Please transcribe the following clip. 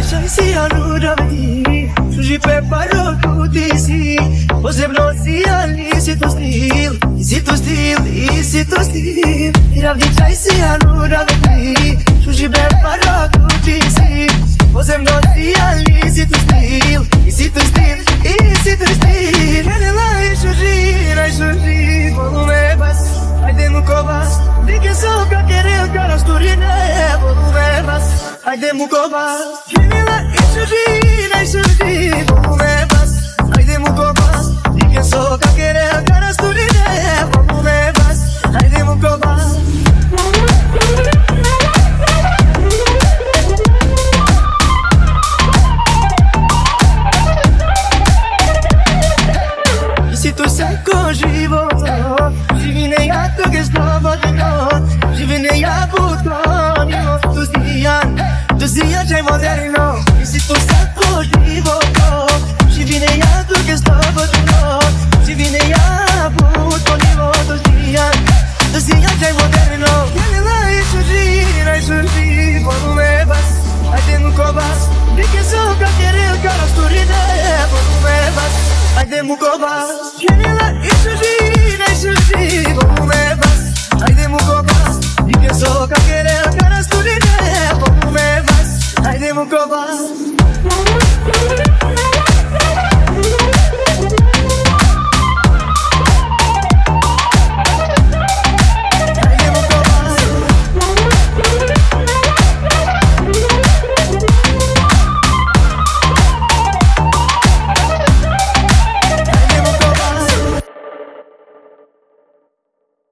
deixai se anudavati Suji pe parocul disi Posebnosti ali si tu stil Isi tu stil, isi tu stil Irav deixai se anudavati Suji pe parocul disi Posebnosti ali si tu stil Isi tu stil, isi tu stil Kene la i suji Volume bas, haide nu covas Dike so ka kerel cara sturine Volume bas, haide mu covas Kene la i suji Volume bas, haide mu covas Dike so ka kerel cara sturine Volume bas, haide mu covas Si tu sai così voto Ci viene a tu che stavo di no Ci viene a buttoni Tu stia c'è moderno E si tu sai così voto Ci viene a tu che stavo di no Ci viene a buttoni Tu stia c'è moderno Viene là e surgi Volume bas Haide nu covas De che so ca querer cara sturine Volume bas Haide mu covas Viene là e surgi Volume bas Haide mu covas